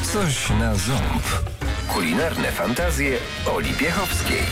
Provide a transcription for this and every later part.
Coś na ząb. Kulinarne fantazje Oli Piechowskiej.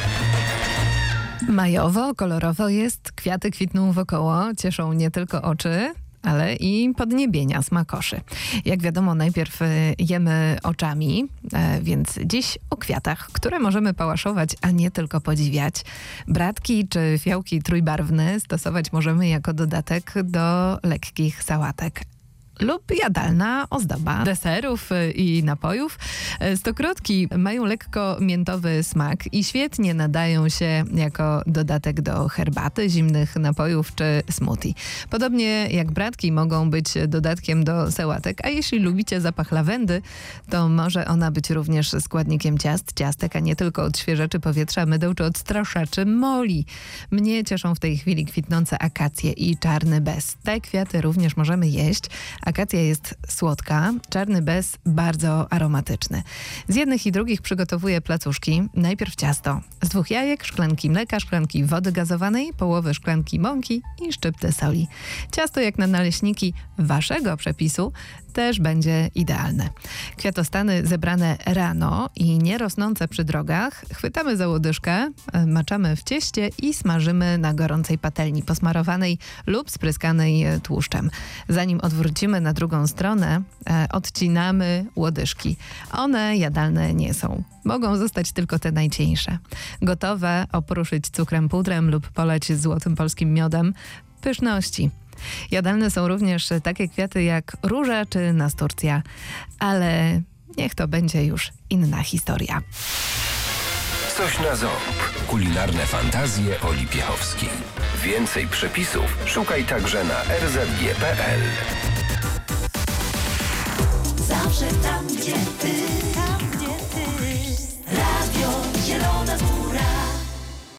Majowo, kolorowo jest, kwiaty kwitną wokoło, cieszą nie tylko oczy, ale i podniebienia smakoszy. Jak wiadomo, najpierw jemy oczami, więc dziś o kwiatach, które możemy pałaszować, a nie tylko podziwiać. Bratki czy fiołki trójbarwne stosować możemy jako dodatek do lekkich sałatek lub jadalna ozdoba deserów i napojów. Stokrotki mają lekko miętowy smak i świetnie nadają się jako dodatek do herbaty, zimnych napojów czy smoothie. Podobnie jak bratki mogą być dodatkiem do sałatek, a jeśli lubicie zapach lawendy, to może ona być również składnikiem ciastek, a nie tylko odświeżaczy powietrza, mydeł czy odstraszaczy moli. Mnie cieszą w tej chwili kwitnące akacje i czarny bez. Te kwiaty również możemy jeść. Akacja jest słodka, czarny bez bardzo aromatyczny. Z jednych i drugich przygotowuję placuszki. Najpierw ciasto z 2 jajek, szklanki mleka, szklanki wody gazowanej, połowy szklanki mąki i szczyptę soli. Ciasto jak na naleśniki waszego przepisu też będzie idealne. Kwiatostany zebrane rano i nie rosnące przy drogach chwytamy za łodyżkę, maczamy w cieście i smażymy na gorącej patelni posmarowanej lub spryskanej tłuszczem. Zanim odwrócimy na drugą stronę, odcinamy łodyżki. One jadalne nie są. Mogą zostać tylko te najcieńsze. Gotowe opruszyć cukrem pudrem lub polać złotym polskim miodem. Pyszności. Jadalne są również takie kwiaty jak róża czy nasturcja, ale niech to będzie już inna historia. Coś na ząb. Kulinarne fantazje Oli Piechowskiej. Więcej przepisów szukaj także na rzg.pl. Zawsze tam, gdzie ty.